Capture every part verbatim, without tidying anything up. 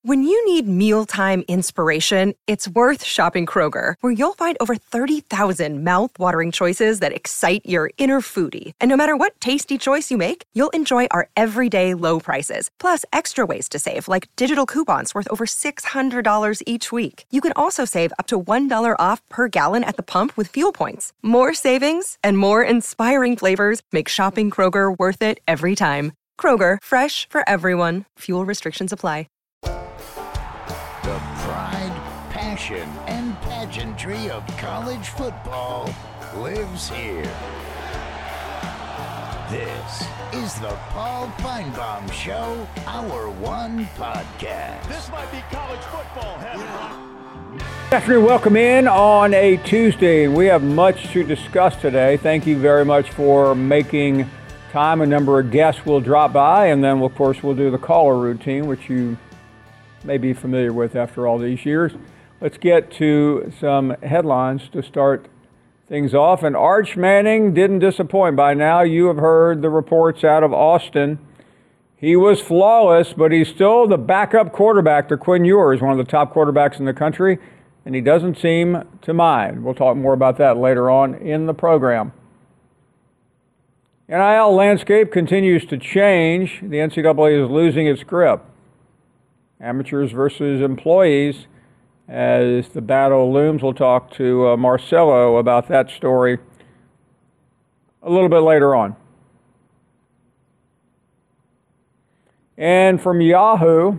When you need mealtime inspiration, it's worth shopping Kroger, where you'll find over thirty thousand mouth-watering choices that excite your inner foodie. And no matter what tasty choice you make, you'll enjoy our everyday low prices, plus extra ways to save, like digital coupons worth over six hundred dollars each week. You can also save up to one dollar off per gallon at the pump with fuel points. More savings and more inspiring flavors make shopping Kroger worth it every time. Kroger, fresh for everyone. Fuel restrictions apply. The pride, passion, and pageantry of college football lives here. This is the Paul Finebaum Show, Hour One Podcast. This might be college football heaven. Good afternoon. Welcome in on a Tuesday. We have much to discuss today. Thank you very much for making time. A number of guests will drop by, and then, of course, we'll do the caller routine, which you may be familiar with after all these years. Let's get to some headlines to start things off. And Arch Manning didn't disappoint. By now, you have heard the reports out of Austin. He was flawless, but he's still the backup quarterback to Quinn Ewers, one of the top quarterbacks in the country, and he doesn't seem to mind. We'll talk more about that later on in the program. N I L landscape continues to change. The N C double A is losing its grip. Amateurs versus employees, as the battle looms. We'll talk to uh, Marcelo about that story a little bit later on. And from Yahoo,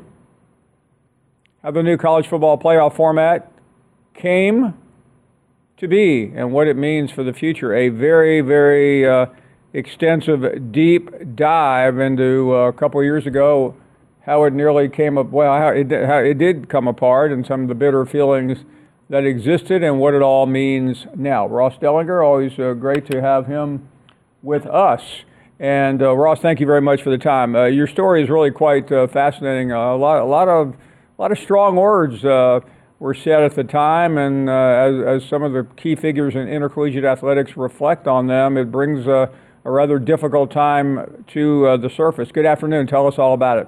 how the new college football playoff format came to be and what it means for the future. A very, very uh, extensive, deep dive into uh, a couple of years ago how it nearly came up, well, how it, how it did come apart and some of the bitter feelings that existed and what it all means now. Ross Dellinger, always uh, great to have him with us. And uh, Ross, thank you very much for the time. Uh, your story is really quite uh, fascinating. Uh, a lot, a lot of, a lot of strong words uh, were said at the time, and uh, as, as some of the key figures in intercollegiate athletics reflect on them, it brings uh, a rather difficult time to uh, the surface. Good afternoon. Tell us all about it.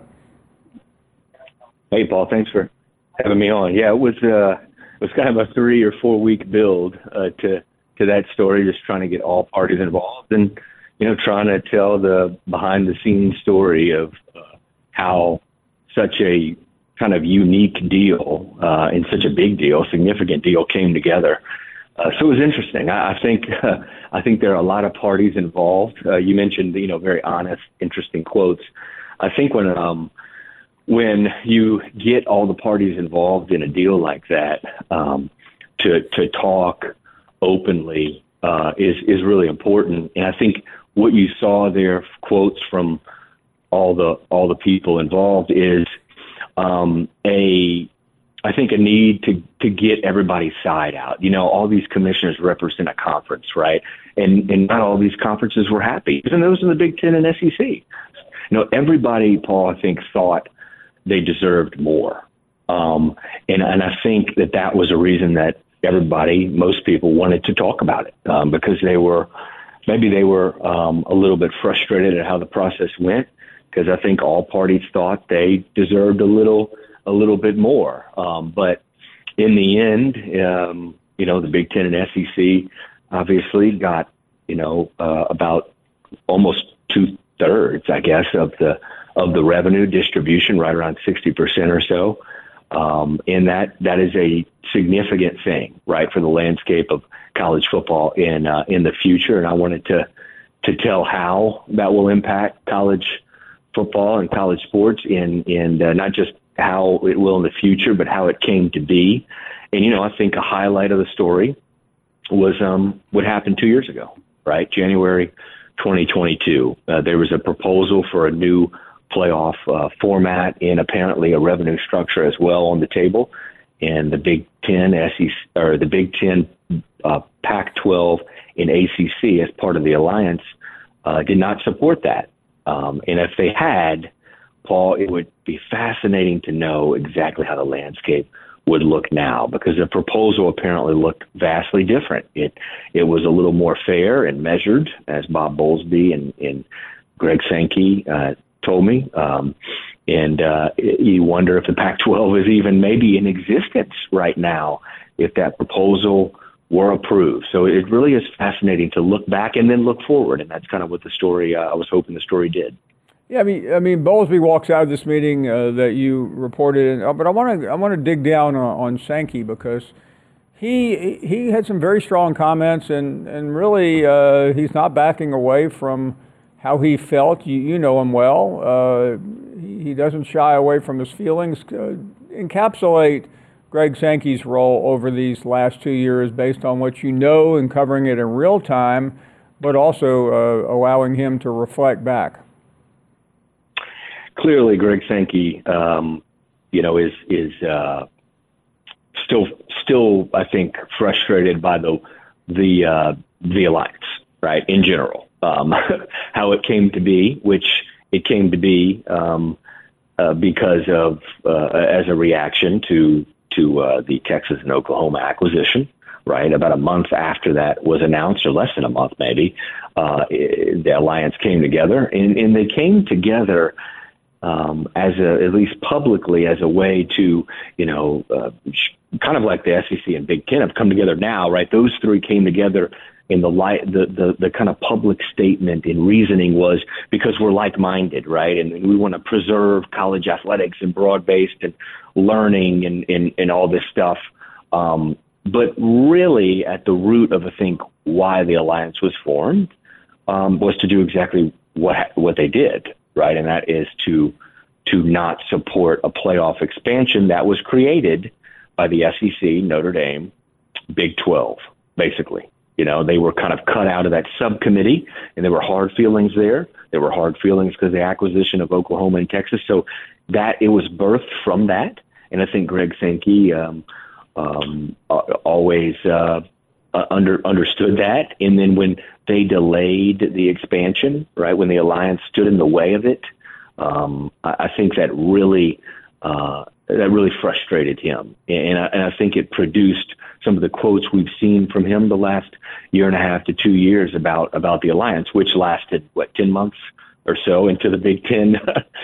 Hey, Paul, thanks for having me on. Yeah, it was uh, it was kind of a three or four week build uh, to to that story, just trying to get all parties involved and, you know, trying to tell the behind the scenes story of uh, how such a kind of unique deal uh, and such a big deal, significant deal came together. Uh, so it was interesting. I, I think uh, I think there are a lot of parties involved. Uh, you mentioned, you know, very honest, interesting quotes. I think when um, when you get all the parties involved in a deal like that, um, to to talk openly uh, is is really important. And I think what you saw there, quotes from all the all the people involved, is um, a I think a need to to get everybody's side out. You know, all these commissioners represent a conference, right? And and not all these conferences were happy, even those in the Big Ten and S E C. You know, everybody, Paul, I think, thought they deserved more. Um, and, and I think that that was a reason that everybody, most people, wanted to talk about it, um, because they were, maybe they were um, a little bit frustrated at how the process went, because I think all parties thought they deserved a little, a little bit more. Um, but in the end, um, you know, the Big Ten and S E C obviously got, you know, uh, about almost two thirds, I guess, of the of the revenue distribution, right around sixty percent or so. Um, and that that is a significant thing, right, for the landscape of college football in uh, in the future. And I wanted to to tell how that will impact college football and college sports, in in uh, not just how it will in the future, but how it came to be. And, you know, I think a highlight of the story was um, what happened two years ago, right? January twenty twenty-two. Uh, there was a proposal for a new playoff uh, format and apparently a revenue structure as well on the table. And the Big Ten, S E C, or the Big Ten, uh, Pac twelve, and A C C as part of the alliance uh, did not support that. Um, and if they had, Paul, it would be fascinating to know exactly how the landscape would look now, because the proposal apparently looked vastly different. It it was a little more fair and measured, as Bob Bowlesby and, and Greg Sankey uh, told me. Um, And uh, you wonder if the Pac twelve is even maybe in existence right now if that proposal were approved. So it really is fascinating to look back and then look forward, and that's kind of what the story, uh, I was hoping the story did. Yeah, I mean, I mean, Bowlesby walks out of this meeting uh, that you reported, in, but I want to I want to dig down on, on Sankey because he he had some very strong comments, and and really uh, he's not backing away from how he felt. You, you know him well. Uh, he, he doesn't shy away from his feelings. Uh, encapsulate Greg Sankey's role over these last two years based on what you know and covering it in real time, but also uh, allowing him to reflect back. Clearly, Greg Sankey, um, you know, is is uh, still still I think frustrated by the the uh, the alliance, right? In general. Um, how it came to be, which it came to be um, uh, because of uh, as a reaction to to uh, the Texas and Oklahoma acquisition, right? About a month after that was announced, or less than a month maybe, uh, it, the alliance came together, and, and they came together um, as a, at least publicly, as a way to, you know, uh, kind of like the S E C and Big Ten have come together now, right? Those three came together. In the light, the, the, the kind of public statement in reasoning was because we're like-minded, right? And we want to preserve college athletics and broad-based and learning and, and, and all this stuff. Um, but really at the root of, I think, why the alliance was formed um, was to do exactly what what they did, right? And that is to to not support a playoff expansion that was created by the S E C, Notre Dame, Big twelve, basically. You know, they were kind of cut out of that subcommittee, and there were hard feelings there. There were hard feelings because of the acquisition of Oklahoma and Texas. So that it was birthed from that. And I think Greg Sankey um, um, always uh, under, understood that. And then when they delayed the expansion, right, when the alliance stood in the way of it, um, I, I think that really uh, that really frustrated him. And I, and I think it produced some of the quotes we've seen from him the last year and a half to two years about, about the alliance, which lasted, what, ten months or so into the Big Ten,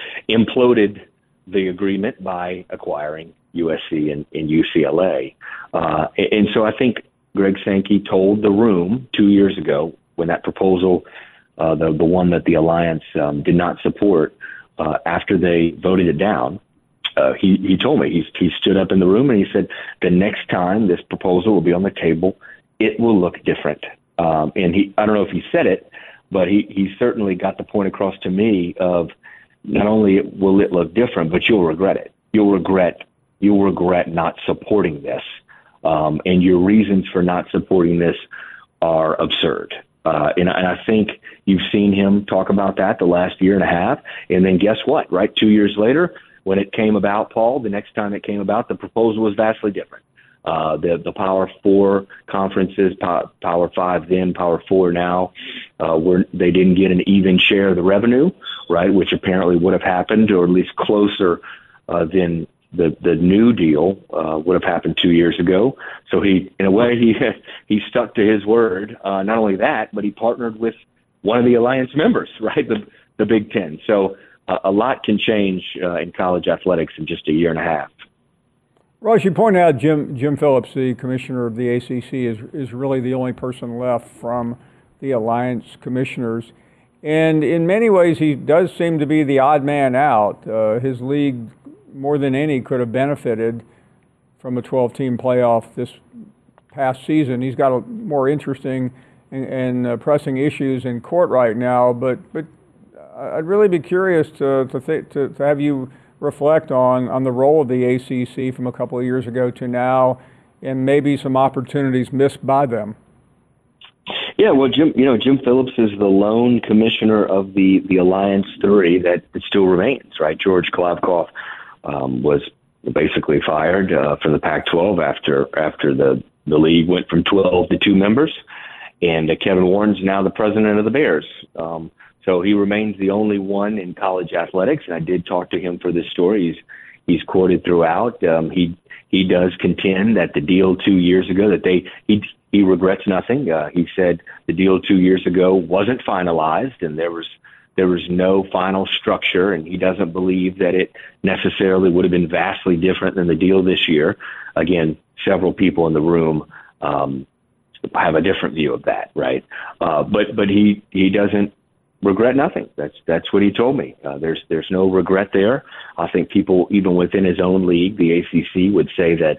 imploded the agreement by acquiring U S C and, and U C L A. Uh, and so I think Greg Sankey told the room two years ago when that proposal, uh, the, the one that the alliance um, did not support, uh, after they voted it down, Uh, he, he told me, he, he stood up in the room and he said, the next time this proposal will be on the table, it will look different. Um, and he, I don't know if he said it, but he, he certainly got the point across to me of not only will it look different, but you'll regret it. You'll regret, you'll regret not supporting this. Um, and your reasons for not supporting this are absurd. Uh, and, and I think you've seen him talk about that the last year and a half. And then guess what, right? Two years later, when it came about, Paul, the next time it came about, the proposal was vastly different. Uh, the the Power Four conferences, Power, Power Five then, Power Four now, uh, were they didn't get an even share of the revenue, right? Which apparently would have happened, or at least closer uh, than the the New Deal uh, would have happened two years ago. So he, in a way, he he stuck to his word. Uh, not only that, but he partnered with one of the alliance members, right? The the Big Ten. So. Uh, a lot can change uh, in college athletics in just a year and a half. Ross, you pointed out Jim Jim Phillips, the commissioner of the A C C, is is really the only person left from the alliance commissioners. And in many ways, he does seem to be the odd man out. Uh, his league, more than any, could have benefited from a twelve-team playoff this past season. He's got a more interesting and, and uh, pressing issues in court right now, but but I'd really be curious to to, th- to to have you reflect on on the role of the A C C from a couple of years ago to now, and maybe some opportunities missed by them. Yeah, well, Jim, you know, Jim Phillips is the lone commissioner of the, the Alliance Three that it still remains, right? George Klavkoff um, was basically fired uh, from the Pac twelve after after the, the league went from twelve to two members, and uh, Kevin Warren's now the president of the Bears. Um, so he remains the only one in college athletics, and I did talk to him for this story. He's he's quoted throughout. Um, he he does contend that the deal two years ago that they he. He regrets nothing. Uh, he said the deal two years ago wasn't finalized, and there was there was no final structure, and he doesn't believe that it necessarily would have been vastly different than the deal this year. Again, several people in the room um, have a different view of that, right? Uh, but but he he doesn't regret nothing. That's that's what he told me. Uh, there's there's no regret there. I think people, even within his own league, the A C C, would say that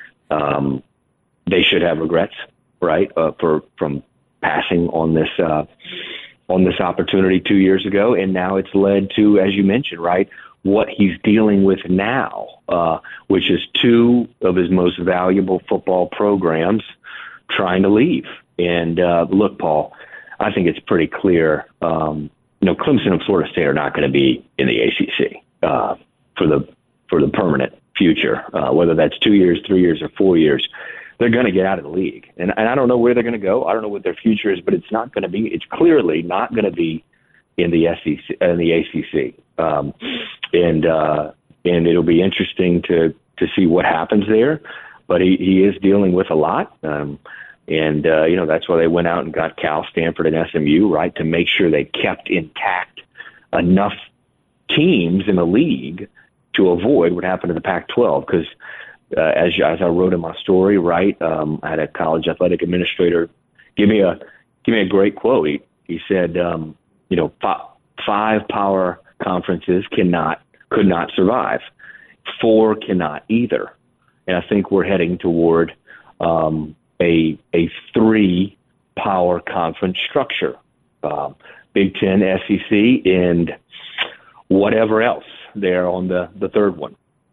um, they should have regrets, right, uh, for from passing on this uh, on this opportunity two years ago, and now it's led to, as you mentioned, right, what he's dealing with now, uh, which is two of his most valuable football programs trying to leave. And uh, look, Paul, I think it's pretty clear. Um, you know, Clemson and Florida State are not going to be in the A C C uh, for the for the permanent future, uh, whether that's two years, three years, or four years. They're going to get out of the league, and, and I don't know where they're going to go. I don't know what their future is, but it's not going to be. It's clearly not going to be in the S E C, in the A C C, um, and uh, and it'll be interesting to to see what happens there. But he, he is dealing with a lot. Um, And, uh, you know, that's why they went out and got Cal, Stanford, and S M U, right, to make sure they kept intact enough teams in the league to avoid what happened to the Pac twelve. Because uh, as, as I wrote in my story, right, um, I had a college athletic administrator give me a give me a great quote. He, he said, um, you know, f- five power conferences cannot could not survive. Four cannot either. And I think we're heading toward um, – a a three power conference structure, um, Big Ten, S E C, and whatever else there on the, the third one.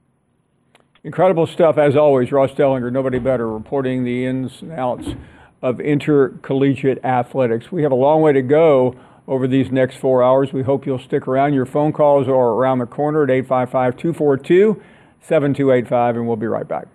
Incredible stuff, as always. Ross Dellinger, nobody better, reporting the ins and outs of intercollegiate athletics. We have a long way to go over these next four hours. We hope you'll stick around. Your phone calls are around the corner at eight five five, two four two, seven two eight five, and we'll be right back.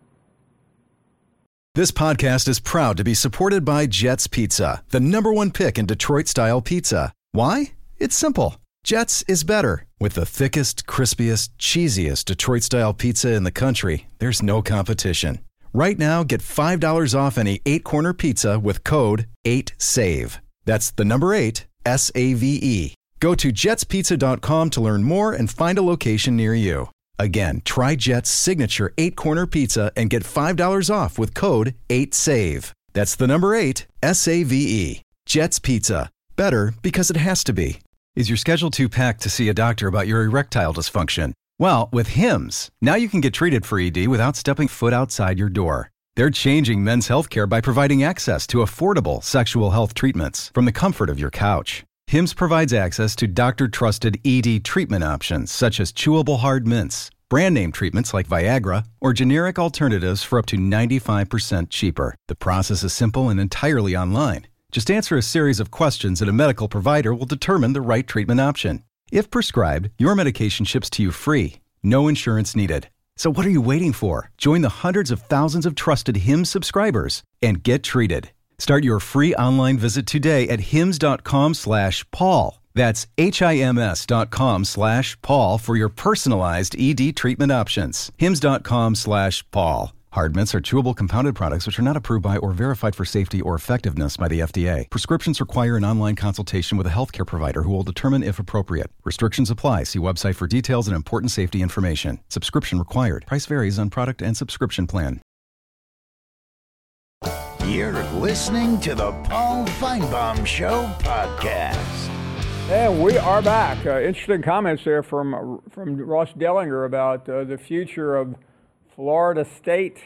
This podcast is proud to be supported by Jets Pizza, the number one pick in Detroit-style pizza. Why? It's simple. Jets is better. With the thickest, crispiest, cheesiest Detroit-style pizza in the country, there's no competition. Right now, get five dollars off any eight-corner pizza with code eight save. That's the number eight, S A V E. Go to jets pizza dot com to learn more and find a location near you. Again, try Jet's signature eight-corner pizza and get five dollars off with code eight save. That's the number eight, S A V E. Jet's Pizza. Better because it has to be. Is your schedule too packed to see a doctor about your erectile dysfunction? Well, with Hims, now you can get treated for E D without stepping foot outside your door. They're changing men's healthcare by providing access to affordable sexual health treatments from the comfort of your couch. Hims provides access to doctor-trusted E D treatment options such as chewable hard mints, brand-name treatments like Viagra, or generic alternatives for up to ninety-five percent cheaper. The process is simple and entirely online. Just answer a series of questions and a medical provider will determine the right treatment option. If prescribed, your medication ships to you free. No insurance needed. So what are you waiting for? Join the hundreds of thousands of trusted Hims subscribers and get treated. Start your free online visit today at hims.com slash Paul. That's H-I-M-S dot com slash Paul for your personalized E D treatment options. Hims.com slash Paul. Hard mints are chewable compounded products which are not approved by or verified for safety or effectiveness by the F D A. Prescriptions require an online consultation with a healthcare provider who will determine if appropriate. Restrictions apply. See website for details and important safety information. Subscription required. Price varies on product and subscription plan. You're listening to the Paul Feinbaum Show podcast. And we are back. Uh, interesting comments there from from Ross Dellinger about uh, the future of Florida State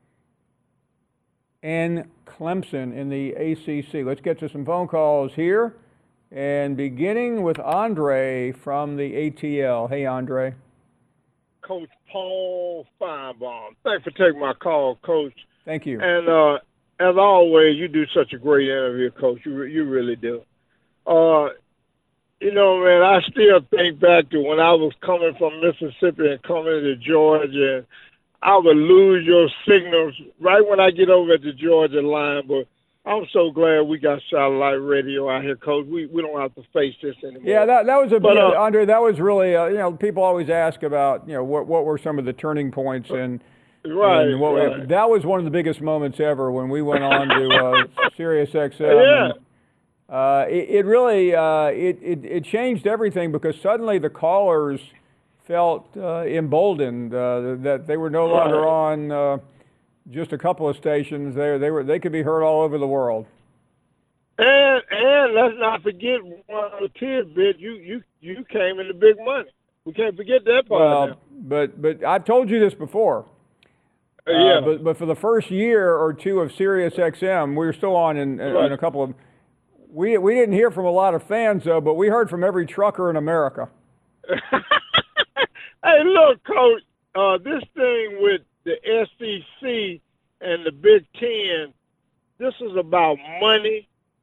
and Clemson in the A C C. Let's get to some phone calls here, and beginning with Andre from the A T L. Hey, Andre. Coach Paul Feinbaum. Thanks for taking my call, Coach. Thank you. And uh, as always, you do such a great interview, Coach. You you really do. Uh, you know, man, I still think back to when I was coming from Mississippi and coming to Georgia. And I would lose your signals right when I get over at the Georgia line. But I'm so glad we got satellite radio out here, Coach. We we don't have to face this anymore. Yeah, that that was a but, uh, Andre. That was really uh, you know, people always ask about, you know, what what were some of the turning points and. Right, and what, right. That was one of the biggest moments ever when we went on to uh, Sirius X M. Yeah. Uh, it, it really uh, it, it, it changed everything because suddenly the callers felt uh, emboldened uh, that they were no longer on uh, just a couple of stations. They they were they could be heard all over the world. And and let's not forget one other tidbit. You you you came into big money. We can't forget that part. Well, now. but but I've told you this before. Uh, yeah. Uh, but but for the first year or two of Sirius X M, we were still on in, in, Right. in a couple of. We we didn't hear from a lot of fans though, but we heard from every trucker in America. Hey, look, Coach. Uh, this thing with the S E C and the Big Ten, this is about money,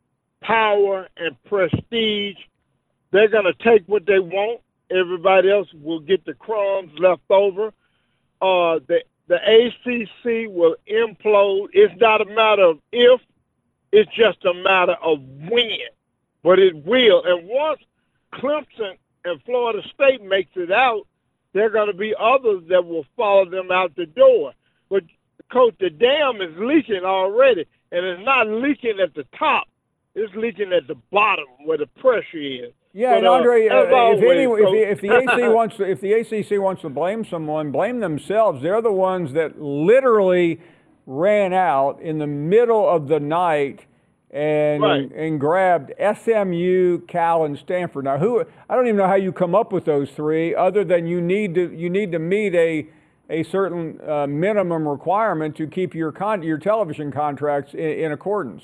power, and prestige. They're going to take what they want. Everybody else will get the crumbs left over. Uh, the the A C C will implode. It's not a matter of if, it's just a matter of when. But it will. And once Clemson and Florida State makes it out, there are going to be others that will follow them out the door. But, Coach, the dam is leaking already, and it's not leaking at the top. It's leaking at the bottom where the pressure is. Yeah, But, and uh, Andre, as uh, if, always, any, if, Coach- the, if the A C wants to, if the A C C wants to blame someone, blame themselves. They're the ones that literally ran out in the middle of the night and Right. and grabbed S M U, Cal, and Stanford. Now, who? I don't even know how you come up with those three, other than you need to you need to meet a a certain uh, minimum requirement to keep your con your television contracts in, in accordance.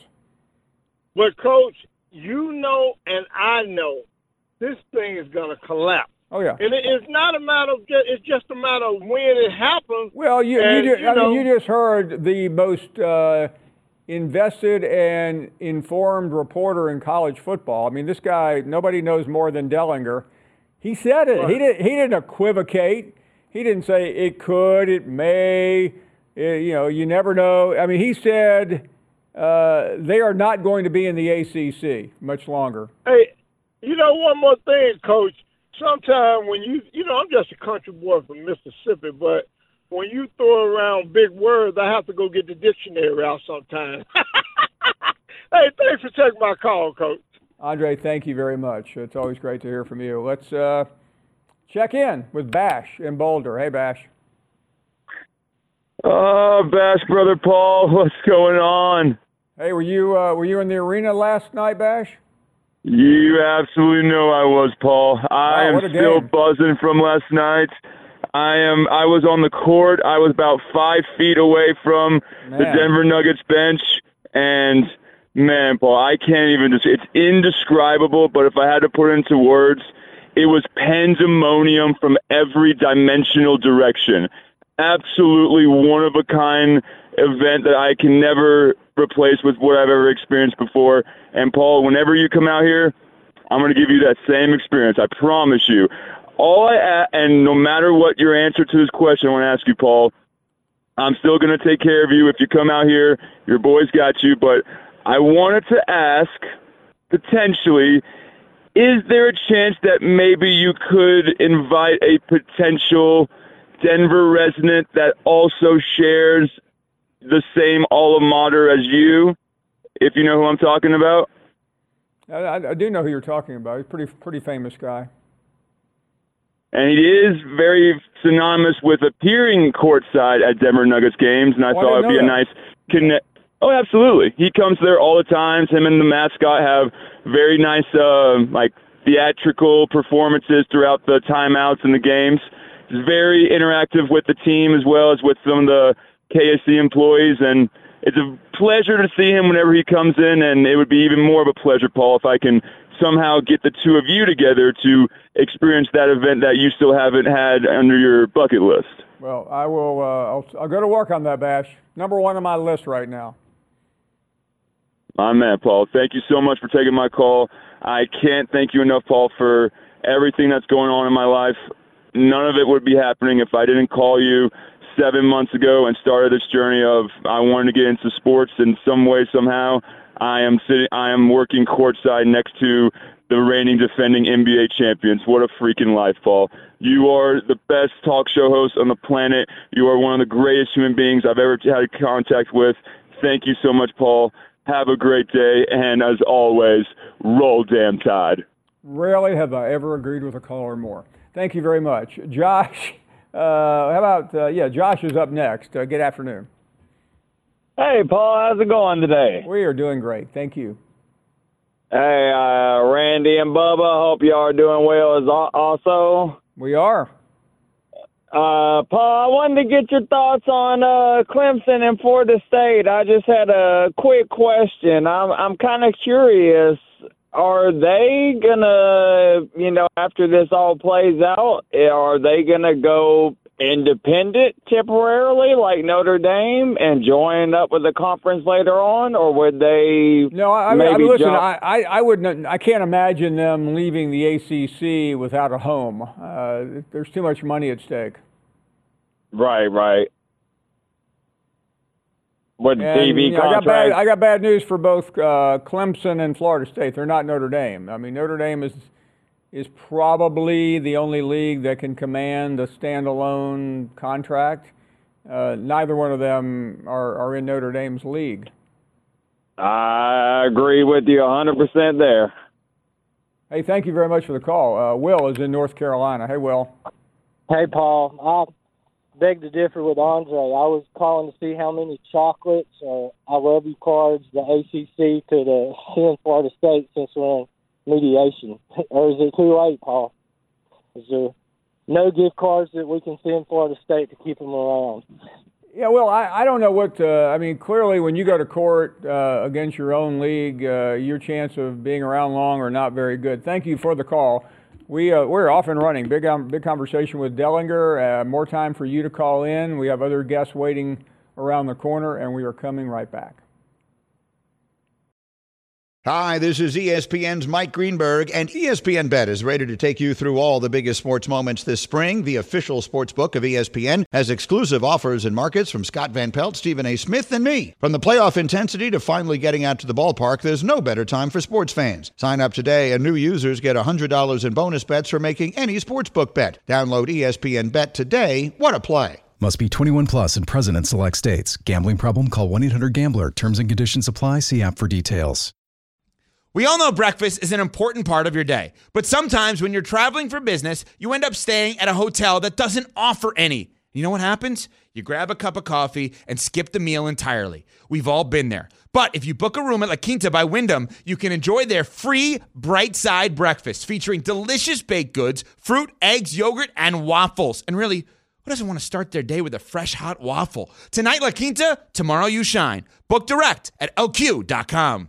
But, Coach, you know and I know this thing is going to collapse. Oh yeah. And it, it's not a matter of just, it's just a matter of when it happens. Well, you And, you, ju- you I know- mean, you just heard the most uh, invested and informed reporter in college football. I mean, this guy, nobody knows more than Dellinger. He said it. He Right. didn't. He didn't equivocate. He didn't say it could, it may. It, you know, you never know. I mean, he said uh, they are not going to be in the A C C much longer. Hey, you know, one more thing, Coach. Sometimes when you, you know, I'm just a country boy from Mississippi, but when you throw around big words, I have to go get the dictionary out sometimes. Hey, thanks for taking my call, Coach. Andre, thank you very much. It's always great to hear from you. Let's uh, check in with Bash in Boulder. Hey, Bash. Oh, Bash, brother Paul, what's going on? Hey, were you uh, were you in the arena last night, Bash? You absolutely know I was, Paul. I Wow, what am a still game. buzzing from last night. I am. I was on the court. I was about five feet away from the Man. Denver Nuggets bench, and man, Paul, I can't even just. It's indescribable. But if I had to put it into words, it was pandemonium from every dimensional direction. Absolutely one of a kind event that I can never replace with what I've ever experienced before. And Paul, whenever you come out here, I'm going to give you that same experience. I promise you. All I a- and no matter what your answer to this question, I want to ask you, Paul, I'm still going to take care of you. If you come out here, your boys got you. But I wanted to ask, potentially, is there a chance that maybe you could invite a potential Denver resident that also shares the same alma mater as you, if you know who I'm talking about? I, I, I do know who you're talking about. He's a pretty pretty famous guy. And he is very synonymous with appearing courtside at Denver Nuggets games, and I Oh, I thought didn't it'd be know a that. nice connect. Oh, absolutely. He comes there all the time. Him and the mascot have very nice, uh, like, theatrical performances throughout the timeouts and the games. He's very interactive with the team as well as with some of the K S C employees, and it's a pleasure to see him whenever he comes in, and it would be even more of a pleasure, Paul, if I can somehow get the two of you together to experience that event that you still haven't had under your bucket list. Well, I will. Uh, I'll, I'll go to work on that, Bash. Number one on my list right now. My man, Paul. Thank you so much for taking my call. I can't thank you enough, Paul, for everything that's going on in my life. None of it would be happening if I didn't call you seven months ago and started this journey of I wanted to get into sports in some way, somehow. I am sitting. I am working courtside next to the reigning defending N B A champions. What a freaking life, Paul. You are the best talk show host on the planet. You are one of the greatest human beings I've ever had contact with. Thank you so much, Paul. Have a great day, and as always, roll damn Tide. Rarely have I ever agreed with a caller more. Thank you very much. Josh, uh, how about, uh, yeah, Josh is up next. Uh, good afternoon. Hey, Paul, how's it going today? We are doing great. Thank you. Hey, uh, Randy and Bubba, hope you are doing well as al- also. We are. Uh, Paul, I wanted to get your thoughts on uh, Clemson and Florida State. I just had a quick question. I'm I'm kind of curious. Are they gonna, you know, after this all plays out, are they gonna go independent temporarily, like Notre Dame, and join up with the conference later on, or would they? No, I, maybe I mean, listen. jump- I, I, I wouldn't. I can't imagine them leaving the A C C without a home. Uh, there's too much money at stake. Right, right. With the T V And, you know, I got contract. bad. I got bad news for both uh, Clemson and Florida State. They're not Notre Dame. I mean, Notre Dame is is probably the only league that can command a standalone contract. Uh, neither one of them are, are in Notre Dame's league. I agree with you one hundred percent there. Hey, thank you very much for the call. Uh, Will is in North Carolina. Hey, Will. Hey, Paul. I beg to differ with Andre. I was calling to see how many chocolates or I love you cards the A C C could uh, send Florida State since we're in mediation. Or is it too late, Paul? Is there no gift cards that we can send Florida State to keep them around? Yeah, well, I, I don't know what, uh, I mean, clearly when you go to court uh, against your own league, uh, your chance of being around long are not very good. Thank you for the call. We, uh, we're off and running. Big, um, big conversation with Dellinger. Uh, more time for you to call in. We have other guests waiting around the corner, and we are coming right back. Hi, this is E S P N's Mike Greenberg, and E S P N Bet is ready to take you through all the biggest sports moments this spring. The official sports book of E S P N has exclusive offers and markets from Scott Van Pelt, Stephen A. Smith, and me. From the playoff intensity to finally getting out to the ballpark, there's no better time for sports fans. Sign up today, and new users get one hundred dollars in bonus bets for making any sportsbook bet. Download E S P N Bet today. What a play. Must be twenty-one plus and present in select states. Gambling problem? Call one eight hundred gambler. Terms and conditions apply. See app for details. We all know breakfast is an important part of your day, but sometimes when you're traveling for business, you end up staying at a hotel that doesn't offer any. You know what happens? You grab a cup of coffee and skip the meal entirely. We've all been there. But if you book a room at La Quinta by Wyndham, you can enjoy their free Bright Side breakfast featuring delicious baked goods, fruit, eggs, yogurt, and waffles. And really, who doesn't want to start their day with a fresh hot waffle? Tonight, La Quinta, tomorrow you shine. Book direct at L Q dot com.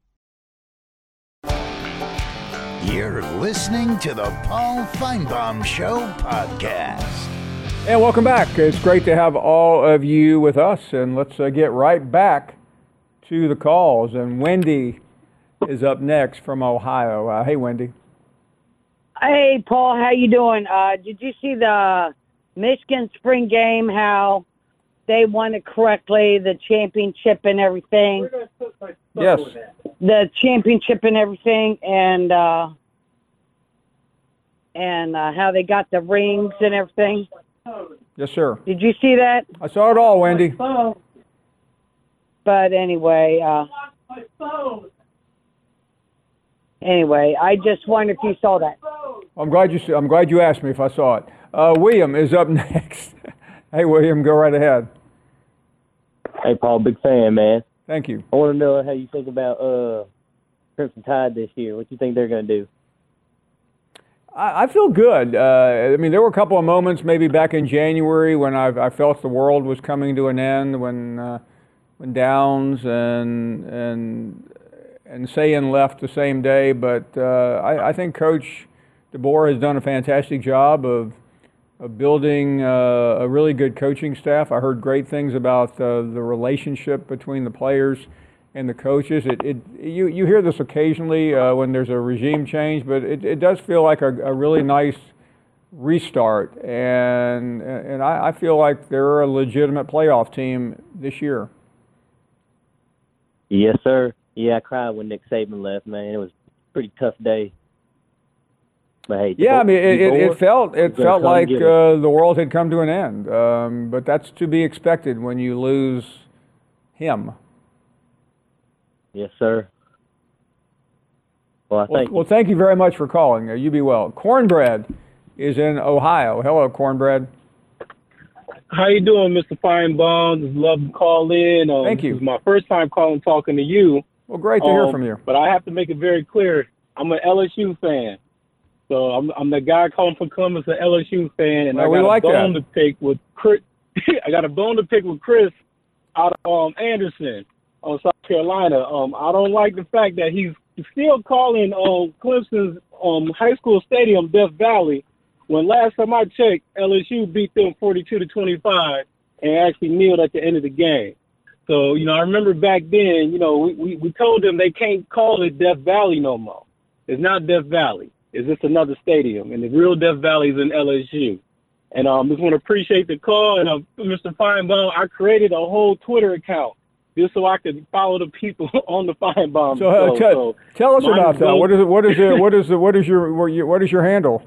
You're listening to the Paul Feinbaum Show podcast. And welcome back. It's great to have all of you with us, and let's uh, get right back to the calls. And Wendy is up next from Ohio. Uh, hey, Wendy. Hey, Paul, how you doing? Uh, did you see the Michigan spring game, how they won it correctly, the championship and everything? Yes. The championship and everything, and uh, and uh, how they got the rings and everything. Yes, sir. Did you see that? I saw it all, Wendy. But anyway, uh, anyway, I just wondered if you saw that. I'm glad you. I'm glad you asked me if I saw it. Uh, William is up next. Hey, William, go right ahead. Hey, Paul, big fan, man. Thank you. I want to know how you think about uh, Crimson Tide this year. What do you think they're going to do? I, I feel good. Uh, I mean, there were a couple of moments maybe back in January when I, I felt the world was coming to an end, when uh, when Downs and and and Sayin left the same day. But uh, I, I think Coach DeBoer has done a fantastic job of of building uh, a really good coaching staff. I heard great things about uh, the relationship between the players and the coaches. It, it you you hear this occasionally uh, when there's a regime change, but it, it does feel like a, a really nice restart. And and I, I feel like they're a legitimate playoff team this year. Yes, sir. Yeah, I cried when Nick Saban left, man. It was a pretty tough day. But hey, yeah, I mean, it, it, it felt it felt like uh, the world had come to an end. Um, but that's to be expected when you lose him. Yes, sir. Well, I Well, thank well, thank you very much for calling. Uh, you be well. Cornbread is in Ohio. Hello, Cornbread. How you doing, Mister Feinbaum? Just love to call in. Um, Thank you. This is my first time calling, talking to you. Well, great to um, hear from you. But I have to make it very clear, I'm an L S U fan. So I'm I'm the guy calling from Columbus, an L S U fan, and Well, I we got like a bone that. to pick with Chris. I got a bone to pick with Chris out of um, Anderson, on South Carolina. Um, I don't like the fact that he's still calling um, Clemson's um, high school stadium Death Valley, when last time I checked, L S U beat them forty-two to twenty-five and actually kneeled at the end of the game. So, you know, I remember back then, you know, we, we, we told them they can't call it Death Valley no more. It's not Death Valley. It's just another stadium. And the real Death Valley is in L S U. And I um, just want to appreciate the call. And uh, Mister Feinbaum, I created a whole Twitter account just so I could follow the people on the Feinbaum So, uh, show. te- so tell us mine about is that. Go- What is it? What is it? What is the? What is your? What your- what is your handle?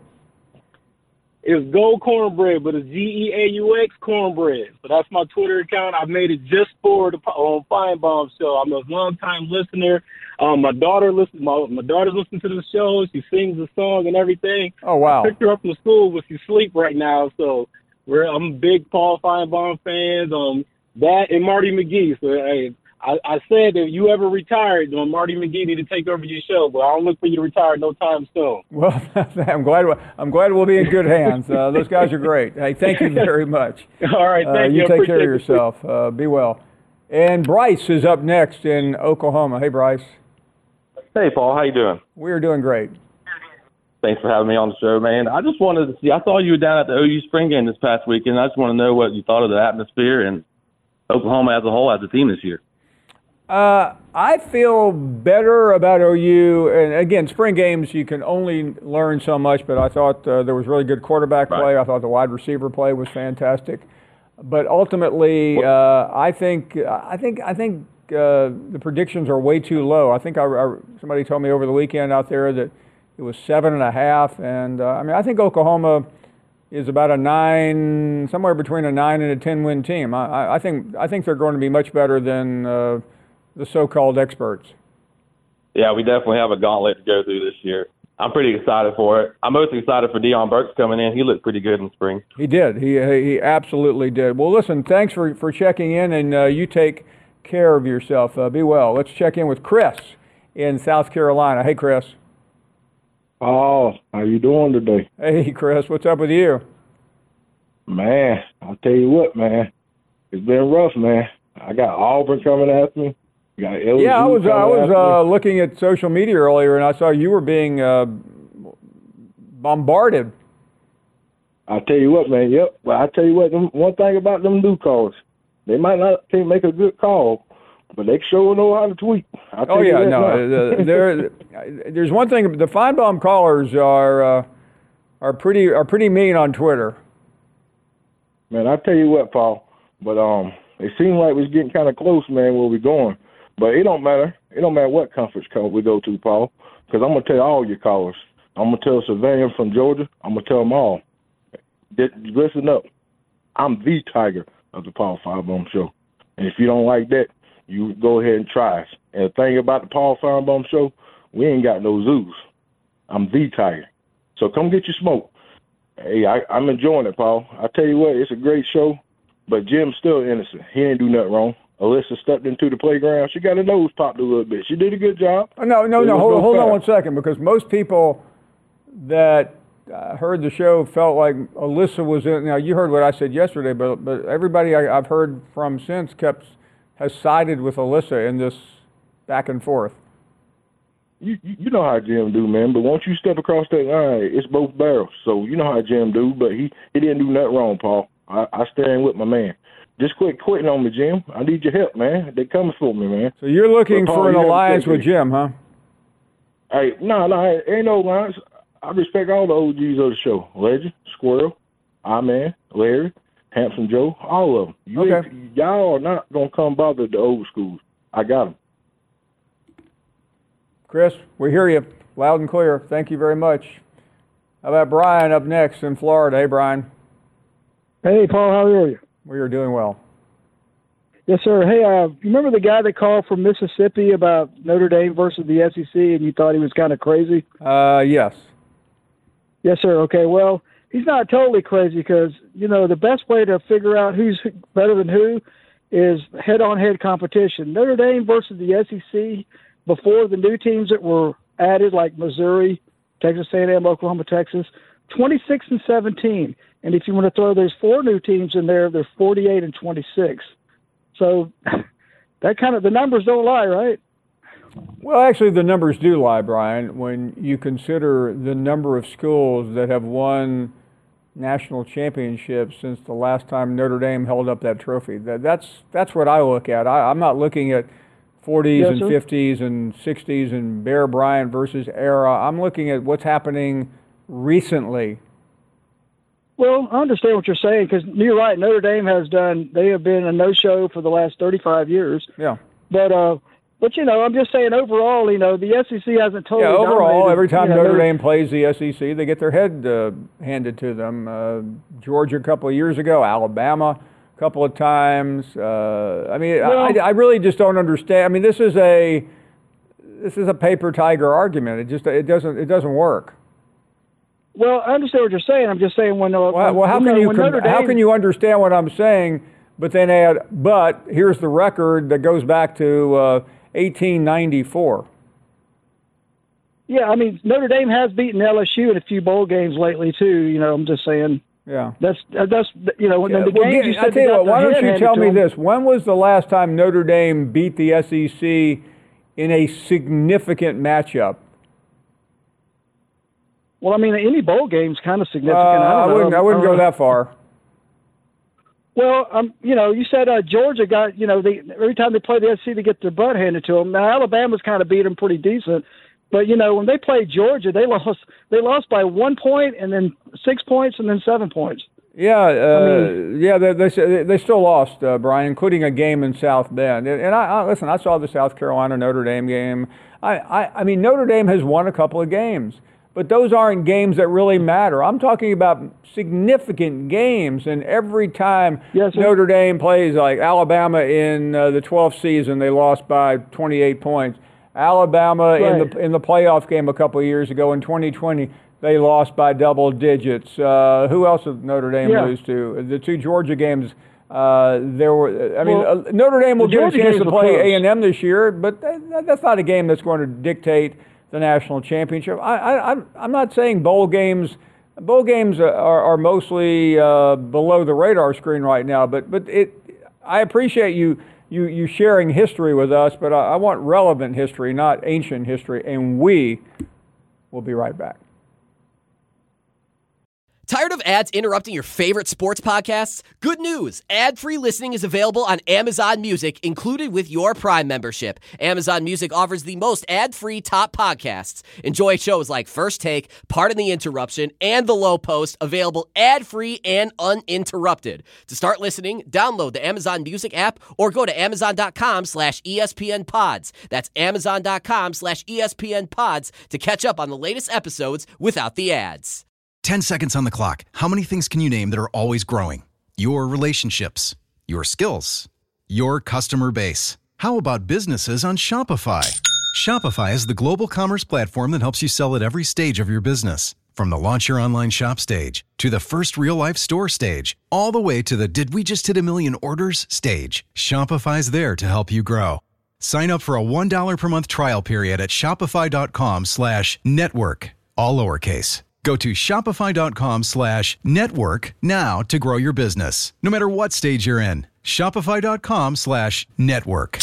It's Go Cornbread, but it's G E A U X Cornbread. So that's my Twitter account. I made it just for the um, Feinbaum show. I'm a long-time listener. Um, my daughter listens. My, my daughter's listening to the show. She sings the song and everything. Oh, wow. I picked her up from school, but she's asleep right now. So we're I'm a big Paul Feinbaum fans. Um, that and Marty McGee. So hey, I, I said if you ever retired, um, Marty McGee need to take over your show, but I don't look for you to retire no time soon. Well, I'm glad. I'm glad we'll be in good hands. Uh, those guys are great. Hey, thank you very much. All right, Uh, thank you you. I take care of appreciate it. yourself. Uh, be well. And Bryce is up next in Oklahoma. Hey, Bryce. Hey, Paul. How you doing? We are doing great. Thanks for having me on the show, man. I just wanted to see. I saw you were down at the O U spring game this past weekend. I just want to know what you thought of the atmosphere and Oklahoma as a whole as a team this year. Uh, I feel better about O U. And again, spring games, you can only learn so much, but I thought uh, there was really good quarterback play. I thought the wide receiver play was fantastic. But ultimately, uh, I think I think I think uh, the predictions are way too low. I think I, I, somebody told me over the weekend out there that it was seven and a half, and uh, I mean I think Oklahoma is about a nine, somewhere between a nine and a ten win team. I, I think I think they're going to be much better than uh, the so-called experts. Yeah, we definitely have a gauntlet to go through this year. I'm pretty excited for it. I'm most excited for Deion Burks coming in. He looked pretty good in spring. He did. He he absolutely did. Well, listen, thanks for, for checking in, and uh, you take care of yourself. Uh, be well. Let's check in with Chris in South Carolina. Hey, Chris. Oh, how you doing today? Hey, Chris. What's up with you? Man, I'll tell you what, man. It's been rough, man. I got Auburn coming after me. Got L S U Yeah, I was I coming was after me. uh, looking at social media earlier, and I saw you were being uh, bombarded. I tell you what, man. Yep. But I tell you what, them, one thing about them new calls, they might not can't make a good call, but they sure know how to tweet. I'll tell Oh you yeah, that no. now. uh, there, there's one thing. The Feinbaum callers are uh, are pretty are pretty mean on Twitter. Man, I tell you what, Paul. But um, it seems like we're getting kind of close, man, where we're going. But it don't matter. It don't matter what conference call we go to, Paul, because I'm gonna tell all your callers. I'm gonna tell Sylvania from Georgia. I'm gonna tell them all. Just listen up. I'm the Tiger of the Paul Feinbaum Show, and if you don't like that, you go ahead and try us. And the thing about the Paul Feinbaum Show, we ain't got no zoos. I'm the Tiger. So come get your smoke. Hey, I, I'm enjoying it, Paul. I tell you what, it's a great show, but Jim's still innocent. He ain't do nothing wrong. Alyssa stepped into the playground. She got her nose popped a little bit. She did a good job. Oh, no, no, There no. was Hold, no hold on foul. one second, because most people that uh, heard the show felt like Alyssa was in. Now you heard what I said yesterday, but but everybody I, I've heard from since kept has sided with Alyssa in this back and forth. You, you you know how Jim do, man. But once you step across that line, it's both barrels. So you know how Jim do. But he, he didn't do nothing wrong, Paul. I, I stand with my man. Just quit quitting on me, Jim. I need your help, man. They coming for me, man. So you're looking But, Paul, for an you have to alliance take with it. Jim, huh? Hey, no, no, ain't no alliance. I respect all the O Gs of the show. Legend, Squirrel, I-Man, Larry, Handsome Joe, all of them. You Okay. ain't- y'all are not going to come bother the old schools. I got them. Chris, we hear you loud and clear. Thank you very much. How about Brian up next in Florida? Hey, Brian. Hey, Paul, how are you? We are doing well. Yes, sir. Hey, uh, you remember the guy that called from Mississippi about Notre Dame versus the S E C, and you thought he was kind of crazy? Uh, yes. Yes, sir. Okay, well, he's not totally crazy because, you know, the best way to figure out who's better than who is head-on-head competition. Notre Dame versus the S E C before the new teams that were added, like Missouri, Texas A and M, Oklahoma, Texas, twenty-six and seventeen. And if you want to throw those four new teams in there, they're forty-eight and twenty-six. So that kind of, the numbers don't lie, right? Well, actually, the numbers do lie, Brian, when you consider the number of schools that have won national championships since the last time Notre Dame held up that trophy. That, that's that's what I look at. I, I'm not looking at forties Yes, and sir. fifties and sixties and Bear Bryant versus era. I'm looking at what's happening recently. Well, I understand what you're saying because you're right. Notre Dame has done, they have been a no-show for the last thirty-five years. Yeah. But, uh, but you know, I'm just saying overall, you know, the S E C hasn't totally Yeah, overall, dominated, every time you know, Notre they're- Dame plays the S E C, they get their head uh, handed to them. Uh, Georgia a couple of years ago, Alabama a couple of times. Uh, I mean, Well- I, I really just don't understand. I mean, this is a this is a paper tiger argument. It just it doesn't it doesn't work. Well, I understand what you're saying. I'm just saying when. Uh, Well, well how when, can uh, you when com- Notre Dame, how can you understand what I'm saying, but then add but here's the record that goes back to uh, eighteen ninety-four. Yeah, I mean Notre Dame has beaten L S U in a few bowl games lately too. You know, I'm just saying. Yeah. That's that's you know when Yeah, the well, games get- you I said tell they you got what, why their don't head you handed tell to me them. this? When was the last time Notre Dame beat the S E C in a significant matchup? Well, I mean any bowl game's kind of Uh, significant. I, don't I know. wouldn't. I wouldn't Uh, go that far. Well, um, you know, you said uh, Georgia got, you know, they every time they play the S E C, they get their butt handed to them. Now Alabama's kind of beat them pretty decent, but you know when they played Georgia, they lost. They lost by one point, and then six points, and then seven points. Yeah, uh, I yeah, they, they they still lost, uh, Brian, including a game in South Bend. And, and I, I listen. I saw the South Carolina Notre Dame game. I, I, I mean, Notre Dame has won a couple of games, but those aren't games that really matter. I'm talking about significant games, and every time Yes, sir. Notre Dame plays, like Alabama in uh, the twelfth season, they lost by twenty-eight points. Alabama in Right. the in the playoff game a couple of years ago in twenty twenty. They lost by double digits. Uh, who else did Notre Dame Yeah. lose to? The two Georgia games. Uh, there were. I mean, Well, uh, Notre Dame will the get a Georgia chance games to were play close. A and M this year, but that, that's not a game that's going to dictate the national championship. I, I, I'm I'm not saying bowl games. Bowl games are, are mostly uh, below the radar screen right now, but but it. I appreciate you. You, you sharing history with us, but I, I want relevant history, not ancient history, and we will be right back. Tired of ads interrupting your favorite sports podcasts? Good news! Ad-free listening is available on Amazon Music, included with your Prime membership. Amazon Music offers the most ad-free top podcasts. Enjoy shows like First Take, Pardon the Interruption, and The Low Post, available ad-free and uninterrupted. To start listening, download the Amazon Music app or go to amazon.com slash ESPN pods. That's amazon.com slash ESPN pods to catch up on the latest episodes without the ads. ten seconds on the clock. How many things can you name that are always growing? Your relationships, your skills, your customer base. How about businesses on Shopify? Shopify is the global commerce platform that helps you sell at every stage of your business. From the launch your online shop stage to the first real life store stage, all the way to the did we just hit a million orders stage. Shopify's there to help you grow. Sign up for a one dollar per month trial period at shopify.com slash network, all lowercase. Go to shopify.com slash network now to grow your business, no matter what stage you're in. Shopify.com slash network.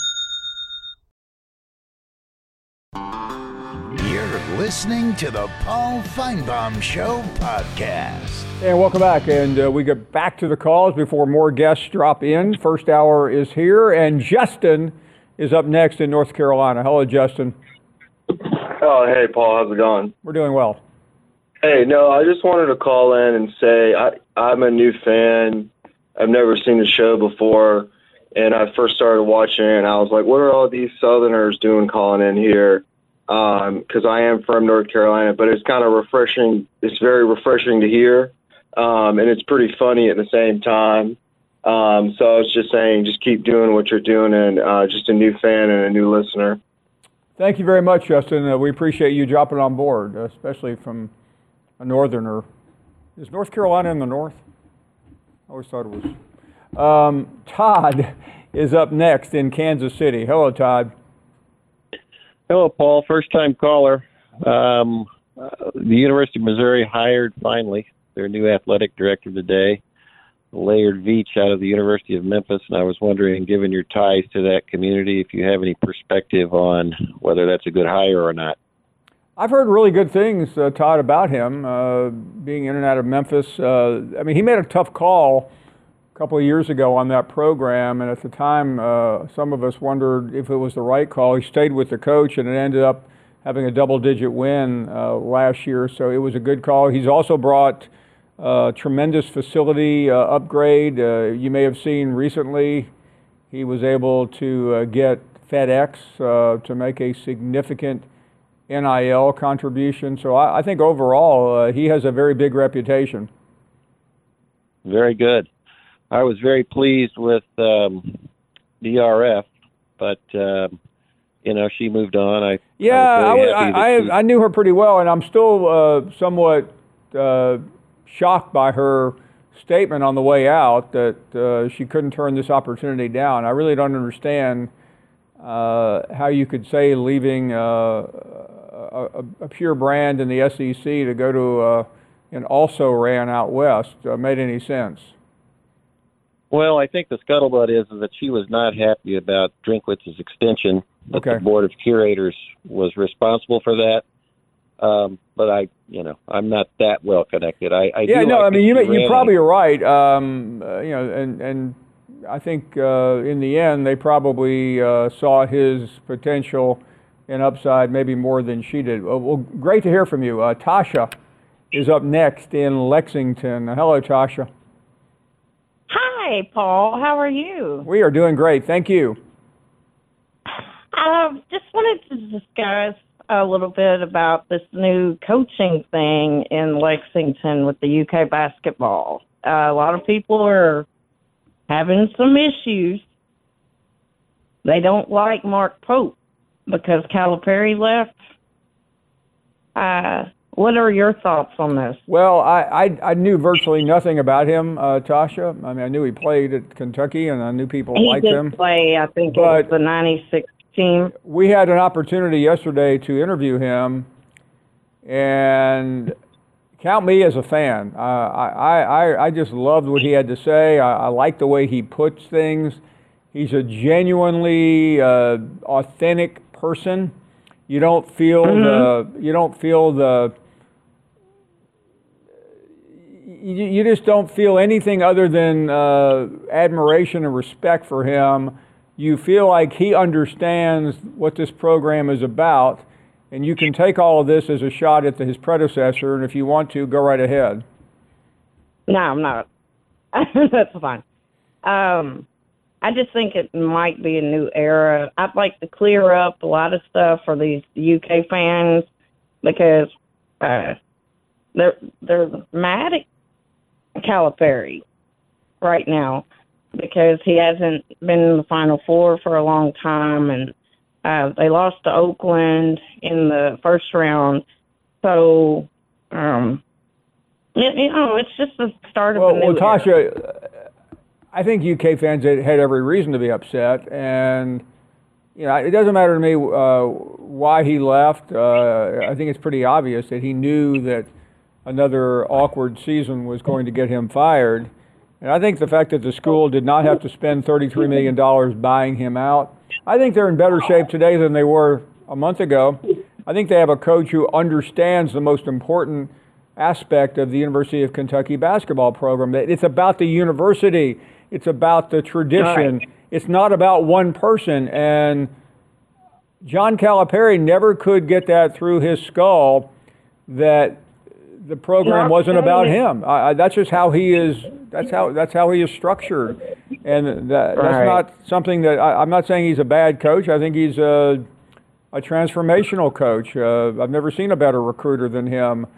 You're listening to the Paul Feinbaum Show podcast. And welcome back. And uh, we get back to the calls before more guests drop in. First hour is here, and Justin is up next in North Carolina. Hello, Justin. Oh, hey, Paul. How's it going? We're doing well. Hey, no, I just wanted to call in and say I, I'm a new fan. I've never seen the show before, and I first started watching it, and I was like, what are all these Southerners doing calling in here? Because um, I am from North Carolina, but it's kind of refreshing. It's very refreshing to hear, um, and it's pretty funny at the same time. Um, so I was just saying, just keep doing what you're doing, and uh, just a new fan and a new listener. Thank you very much, Justin. Uh, we appreciate you dropping on board, especially from a northerner. Is North Carolina in the north? I always thought it was. Um, Todd is up next in Kansas City. Hello, Todd. Hello, Paul. First-time caller. Um, uh, the University of Missouri hired, finally, their new athletic director today, Laird Veach, out of the University of Memphis, and I was wondering, given your ties to that community, if you have any perspective on whether that's a good hire or not. I've heard really good things, uh, Todd, about him, uh, being in and out of Memphis. Uh, I mean, he made a tough call a couple of years ago on that program, and at the time, uh, some of us wondered if it was the right call. He stayed with the coach, and it ended up having a double-digit win uh, last year, so it was a good call. He's also brought Uh, tremendous facility uh, upgrade. Uh, you may have seen recently he was able to uh, get FedEx uh, to make a significant N I L contribution. So I, I think overall uh, he has a very big reputation. Very good. I was very pleased with um, D R F, but uh, you know, she moved on. I yeah, I, was I, I, I, I knew her pretty well, and I'm still uh, somewhat Uh, shocked by her statement on the way out that uh, she couldn't turn this opportunity down. I really don't understand uh, how you could say leaving uh, a, a pure brand in the S E C to go to uh, an also ran out west uh, made any sense. Well, I think the scuttlebutt is, is that she was not happy about Drinkwitz's extension, that okay. the Board of Curators was responsible for that. Um, but I, you know, I'm not that well connected. I, I yeah, do no, like I mean, you you probably it. are right. Um, uh, you know, and and I think uh, in the end they probably uh, saw his potential and upside maybe more than she did. Well, well great to hear from you. Uh, Tasha is up next in Lexington. Hello, Tasha. Hi, Paul. How are you? We are doing great. Thank you. I just wanted to discuss a little bit about this new coaching thing in Lexington with the U K basketball. Uh, a lot of people are having some issues. They don't like Mark Pope because Calipari left. Uh, what are your thoughts on this? Well, I, I, I knew virtually nothing about him, uh, Tasha. I mean, I knew he played at Kentucky, and I knew people he liked did him. Play, I think, but it was the ninety-six team. We had an opportunity yesterday to interview him, and count me as a fan. Uh, I, I, I just loved what he had to say. I, I like the way he puts things. He's a genuinely uh, authentic person. You don't feel mm-hmm. the you don't feel the you, you just don't feel anything other than uh, admiration and respect for him. You feel like he understands what this program is about, and you can take all of this as a shot at the, his predecessor, and if you want to, go right ahead. No, I'm not. That's fine. Um, I just think it might be a new era. I'd like to clear up a lot of stuff for these U K fans because uh, they're, they're mad at Calipari right now, because he hasn't been in the Final Four for a long time, and uh, they lost to Oakland in the first round. So, um, you, you know, it's just the start of well, a new Well, Tasha, era. I think U K fans had every reason to be upset, and you know, it doesn't matter to me uh, why he left. Uh, I think it's pretty obvious that he knew that another awkward season was going to get him fired. And I think the fact that the school did not have to spend thirty-three million dollars buying him out, I think they're in better shape today than they were a month ago. I think they have a coach who understands the most important aspect of the University of Kentucky basketball program. It's about the university. It's about the tradition. Right. It's not about one person. And John Calipari never could get that through his skull that the program wasn't about him. I, I, that's just how he is. That's how that's how he is structured, and that, right. that's not something that I, I'm not saying he's a bad coach. I think he's a, a transformational coach. Uh, I've never seen a better recruiter than him.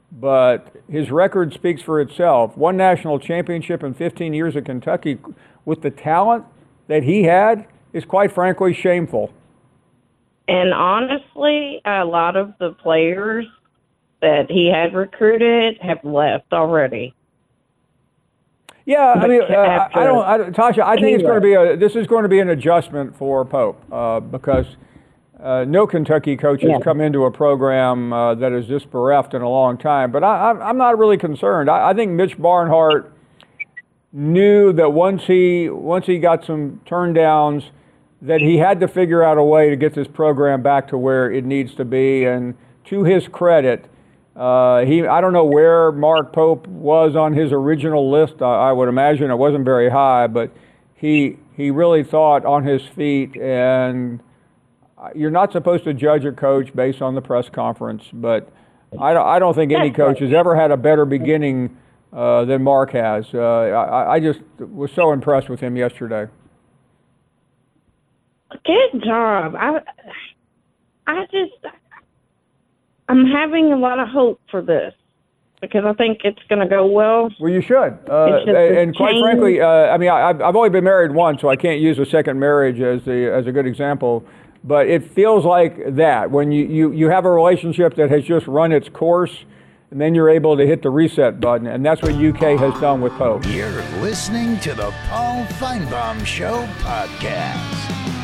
but his record speaks for itself. One national championship in fifteen years at Kentucky with the talent that he had is quite frankly shameful. And honestly, a lot of the players that he had recruited have left already. Yeah, I mean, uh, I don't, I, Tasha. I think it's going to be a. This is going to be an adjustment for Pope uh, because uh, no Kentucky coach has Yeah. come into a program uh, that is this bereft in a long time. But I, I'm not really concerned. I, I think Mitch Barnhart knew that once he once he got some turndowns, that he had to figure out a way to get this program back to where it needs to be. And to his credit, uh, he I don't know where Mark Pope was on his original list. I, I would imagine it wasn't very high, but he he really thought on his feet. And you're not supposed to judge a coach based on the press conference, but I don't, I don't think any coach has ever had a better beginning uh, than Mark has. Uh, I, I just was so impressed with him yesterday. Good job. I, I just, I'm having a lot of hope for this because I think it's going to go well. Well, you should. Uh, It's just and a and quite change. frankly, uh, I mean, I, I've I've only been married once, so I can't use a second marriage as the as a good example. But it feels like that when you, you, you have a relationship that has just run its course, and then you're able to hit the reset button, and that's what U K has done with Pope. You're listening to the Paul Feinbaum Show podcast.